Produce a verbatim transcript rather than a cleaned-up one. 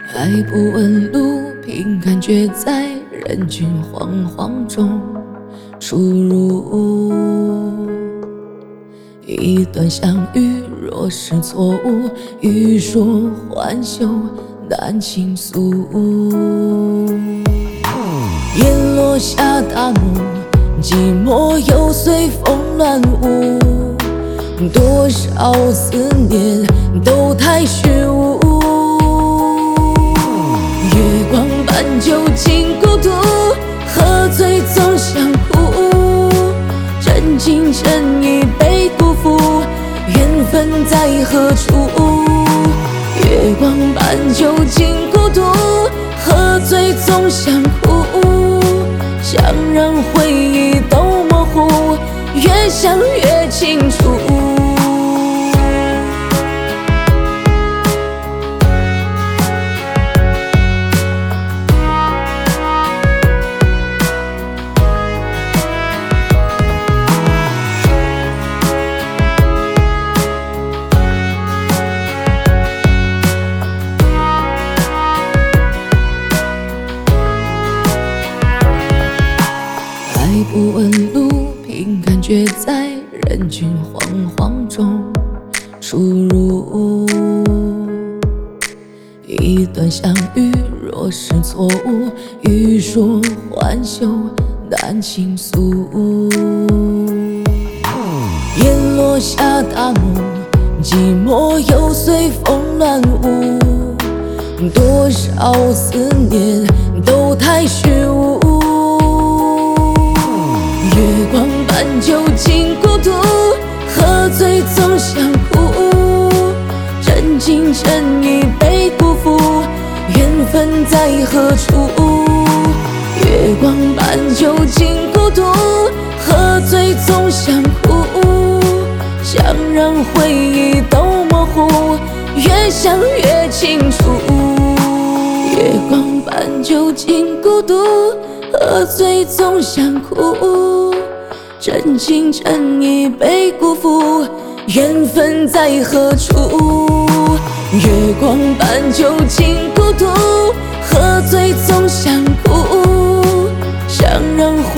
爱不问路，凭感觉在人群惶惶中出入。一段相遇，若是错误，欲说还休，难倾诉。叶落下大幕，寂寞又随风乱舞。多少思念都太虚无。月光伴酒尽孤独，喝醉总想哭。真情真意被辜负，缘分在何处？月光伴酒尽孤独，喝醉总想哭。想让回忆都模糊，越想越清楚。爱不问路，凭感觉在人群惶惶中出入。一段相遇，若是错误，欲说还休，难倾诉。叶落下大幕，寂寞又随风乱舞。多少思念都太虚无。月光伴酒尽孤独，喝醉总想哭。真情真意被辜负，缘分在何处？月光伴酒尽孤独，喝醉总想哭。想让回忆都模糊，越想越清楚。月光伴酒尽孤独，喝醉总想哭。真情真意被辜负，缘分在何处？月光伴酒尽孤独，喝醉总想哭。想让